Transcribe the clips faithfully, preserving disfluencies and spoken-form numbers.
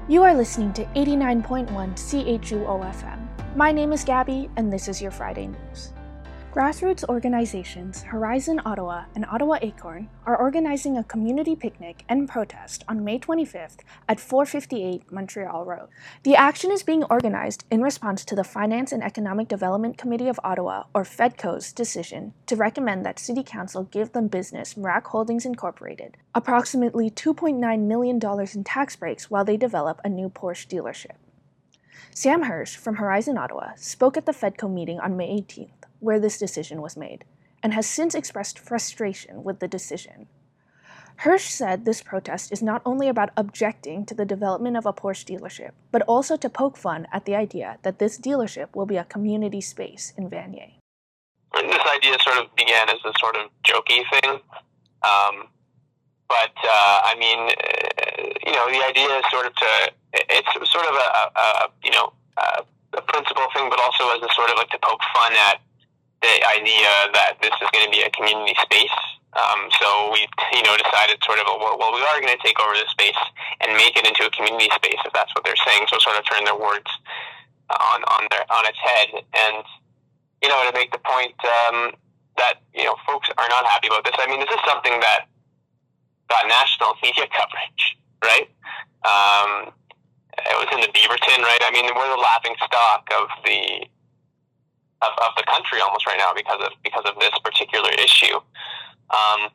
You are listening to eighty-nine point one C H U O F M. My name is Gabby, and this is your Friday News. Grassroots organizations Horizon Ottawa and Ottawa Acorn are organizing a community picnic and protest on May twenty-fifth at four fifty-eight Montreal Road. The action is being organized in response to the Finance and Economic Development Committee of Ottawa, or FEDCO's, decision to recommend that City Council give them business Mirac Holdings Incorporated approximately two point nine million dollars in tax breaks while they develop a new Porsche dealership. Sam Hirsch from Horizon Ottawa spoke at the FEDCO meeting on May eighteenth, where this decision was made, and has since expressed frustration with the decision. Hirsch said this protest is not only about objecting to the development of a Porsche dealership, but also to poke fun at the idea that this dealership will be a community space in Vanier. This idea sort of began as a sort of jokey thing, um, but uh, I mean, uh, you know, the idea is sort of to, it's sort of a, a, a you know, a, a principle thing, but also as a sort of like to poke fun at the idea that this is going to be a community space. Um, so we, you know, decided sort of, well, well we are going to take over this space and make it into a community space, if that's what they're saying. So sort of turn their words on on their on its head, and you know, to make the point um, that you know folks are not happy about this. I mean, this is something that got national media coverage, right? Um, it was in the Beaverton, right? I mean, we're the laughing stock of the Of, of the country almost right now because of because of this particular issue. Um,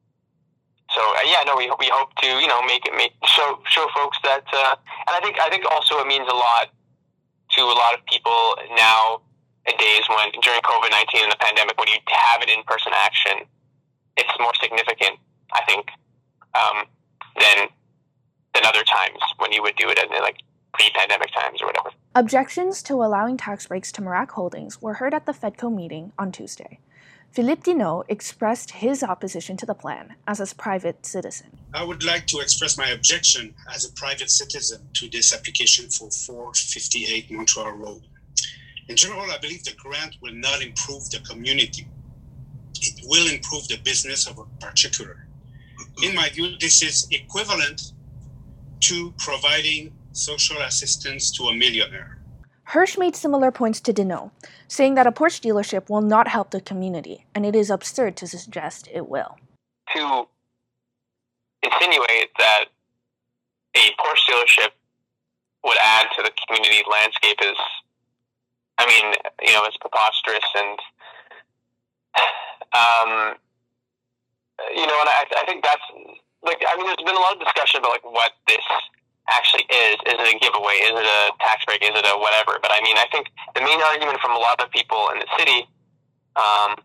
so uh, yeah, no, we we hope to you know make it make show show folks that, uh, and I think I think also it means a lot to a lot of people nowadays when during COVID nineteen and the pandemic, when you have an in person action, it's more significant, I think, um, than than other times when you would do it in like pre-pandemic times or whatever. Objections to allowing tax breaks to Mirac Holdings were heard at the FEDCO meeting on Tuesday. Philippe Dinault expressed his opposition to the plan as a private citizen. I would like to express my objection as a private citizen to this application for four fifty-eight Montreal Road. In general, I believe the grant will not improve the community. It will improve the business of a particular. In my view, this is equivalent to providing social assistance to a millionaire. Hirsch made similar points to Dinault, saying that a Porsche dealership will not help the community, and it is absurd to suggest it will. To insinuate that a Porsche dealership would add to the community landscape is, I mean, you know, it's preposterous, and, um, you know, and I, I think that's, like, I mean, there's been a lot of discussion about, like, what this actually is. Is it a giveaway? Is it a tax break? Is it a whatever? But I mean, I think the main argument from a lot of people in the city, um,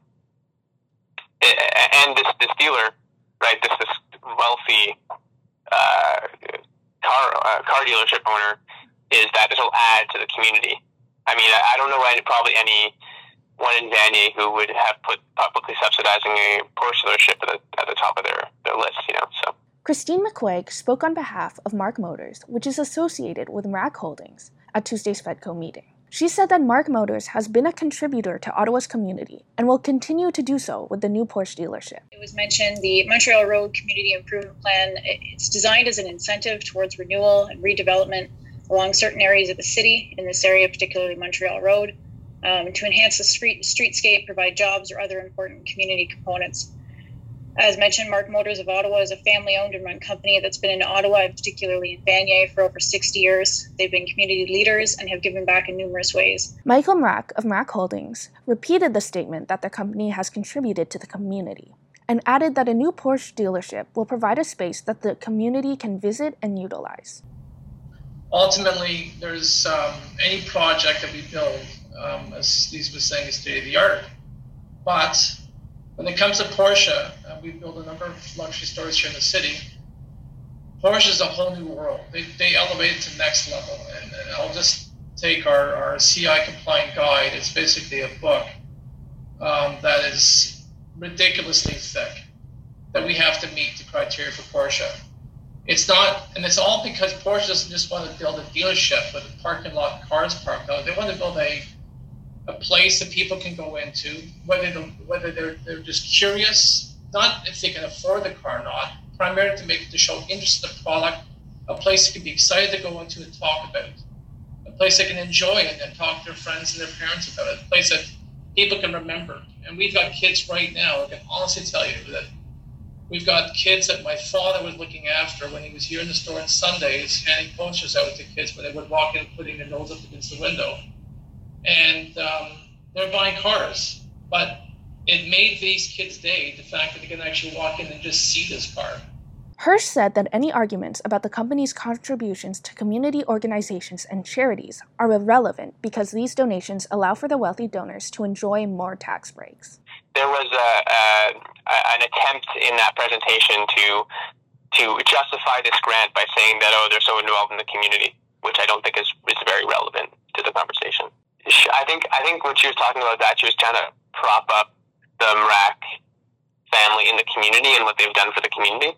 and this this dealer, right, this this wealthy uh, car uh, car dealership owner, is that this will add to the community. I mean, I, I don't know any, probably anyone in Vanier who would have put publicly subsidizing a Porsche dealership at the at the top of their, their list, you know, so. Christine McQuaig spoke on behalf of Mark Motors, which is associated with Mirac Holdings, at Tuesday's FEDCO meeting. She said that Mark Motors has been a contributor to Ottawa's community and will continue to do so with the new Porsche dealership. It was mentioned the Montreal Road Community Improvement Plan. It's designed as an incentive towards renewal and redevelopment along certain areas of the city, in this area, particularly Montreal Road, um, to enhance the street streetscape, provide jobs or other important community components. As mentioned, Mark Motors of Ottawa is a family-owned and run company that's been in Ottawa, particularly in Vanier, for over sixty years. They've been community leaders and have given back in numerous ways. Michael Mrack of Mrack Holdings repeated the statement that the company has contributed to the community and added that a new Porsche dealership will provide a space that the community can visit and utilize. Ultimately, there's um, any project that we build, um, as Lisa was saying, is state-of-the-art. But when it comes to Porsche, uh, we build a number of luxury stores here in the city. Porsche is a whole new world. They they elevate it to the next level. And, and I'll just take our, our C I compliant guide. It's basically a book um, that is ridiculously thick, that we have to meet the criteria for Porsche. It's not, and it's all because Porsche doesn't just want to build a dealership with a parking lot, cars parked out. They want to build a a place that people can go into, whether they're, whether they're they're just curious, not if they can afford the car or not, primarily to make to show interest in the product a place they can be excited to go into and talk about, a place they can enjoy and then talk to their friends and their parents about it, a place that people can remember. And we've got kids right now, I can honestly tell you that we've got kids that my father was looking after when he was here in the store on Sundays, handing posters out to kids when they would walk in, putting their nose up against the window. And um, they're buying cars. But it made these kids' day, the fact that they can actually walk in and just see this car. Hirsch said that any arguments about the company's contributions to community organizations and charities are irrelevant because these donations allow for the wealthy donors to enjoy more tax breaks. There was a, a, an attempt in that presentation to to justify this grant by saying that, oh, they're so involved in the community, which I don't think is, is very relevant to the conversation. I think I think when she was talking about that, she was trying to prop up the Mrak family in the community and what they've done for the community.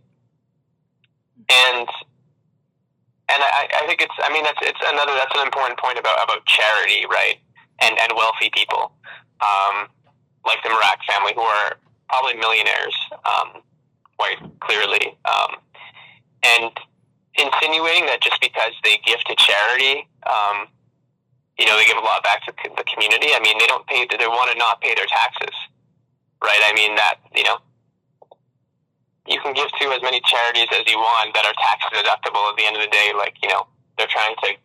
And and I, I think it's I mean that's it's another that's an important point about, about charity, right? And and wealthy people, um, like the Mrak family, who are probably millionaires, um, quite clearly. Um, and insinuating that just because they give to charity, um, you know, they give a lot back to the community. I mean, they don't pay. They want to not pay their taxes, right? I mean that you know. You can give to as many charities as you want that are tax deductible at the end of the day. Like, you know, they're trying to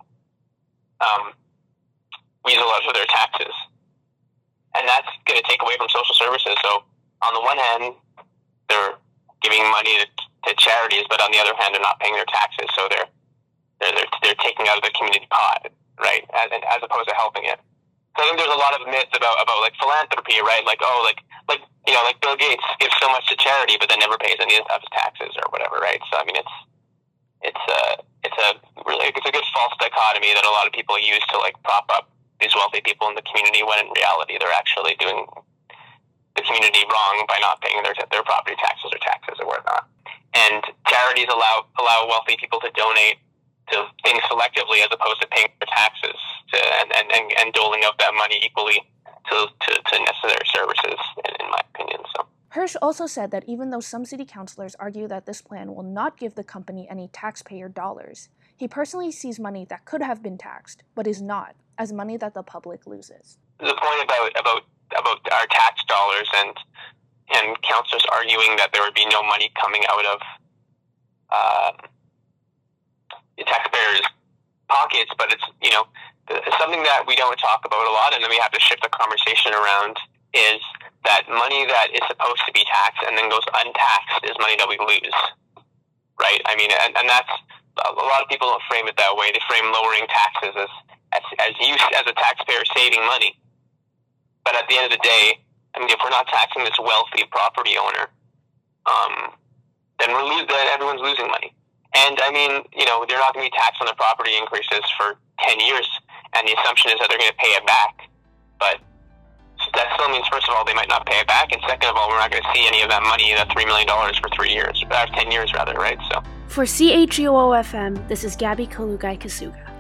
um, weasel out of their taxes. And that's going to take away from social services. So on the one hand, they're giving money to, to charities, but on the other hand, they're not paying their taxes. So they're, they're, they're, they're taking out of the community pot, right? As, as opposed to helping it. So I think there's a lot of myths about, about like philanthropy, right? Like, oh, like, like, you know, like Bill Gates gives so much to charity, but then never pays any of his taxes or whatever, right? So I mean, it's it's a it's a really it's a good false dichotomy that a lot of people use to like prop up these wealthy people in the community, when in reality they're actually doing the community wrong by not paying their their property taxes or taxes or whatnot. And charities allow allow wealthy people to donate to things selectively as opposed to paying their taxes to, and, and, and, and doling out that money equally to, to, to necessary services, in, in my opinion. So Hirsch also said that even though some city councilors argue that this plan will not give the company any taxpayer dollars, he personally sees money that could have been taxed, but is not, as money that the public loses. The point about about, about our tax dollars and and councilors arguing that there would be no money coming out of uh, the taxpayers' pockets, but it's, you know, something that we don't talk about a lot, and then we have to shift the conversation around, is that money that is supposed to be taxed and then goes untaxed is money that we lose, right? I mean, and, and that's, a lot of people don't frame it that way. They frame lowering taxes as, as, as use, as a taxpayer saving money. But at the end of the day, I mean, if we're not taxing this wealthy property owner, um, then we're lo- then everyone's losing money. And I mean, you know, they're not going to be taxed on their property increases for ten years, and the assumption is that they're going to pay it back. But that still means, first of all, they might not pay it back, and second of all, we're not going to see any of that money, that three million dollars for three years, or ten years rather, right? So for C H U O F M, this is Gabby Kalugai Kasuga.